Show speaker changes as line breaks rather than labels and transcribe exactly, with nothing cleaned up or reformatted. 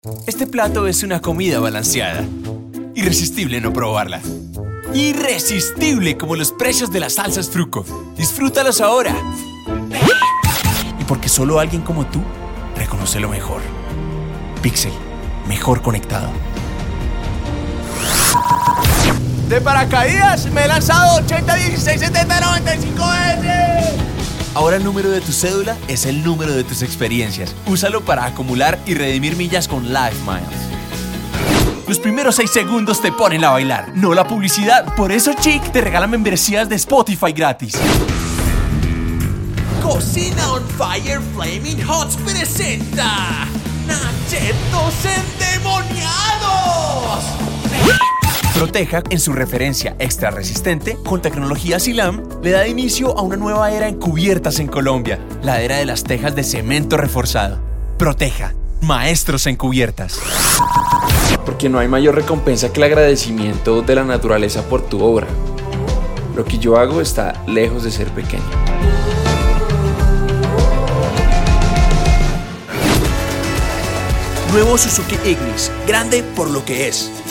Este plato es una comida balanceada. Irresistible no probarla. Irresistible como los precios de las salsas Fruco. Disfrútalos ahora. Y porque solo alguien como tú reconoce lo mejor. Pixel, mejor conectado.
De paracaídas me he lanzado ochenta, dieciséis, setenta, noventa y cinco S.
Ahora el número de tu cédula es el número de tus experiencias. Úsalo para acumular y redimir millas con Life Miles. Los primeros seis segundos te ponen a bailar, no la publicidad. Por eso Chic te regala membresías de Spotify gratis.
Cocina on Fire Flaming Hots presenta Nachetos endemoniados.
Proteja, en su referencia extra resistente con tecnología Silam, le da inicio a una nueva era en cubiertas en Colombia, la era de las tejas de cemento reforzado. Proteja, maestros en cubiertas.
Porque no hay mayor recompensa que el agradecimiento de la naturaleza por tu obra. Lo que yo hago está lejos de ser pequeño.
Nuevo Suzuki Ignis, grande por lo que es.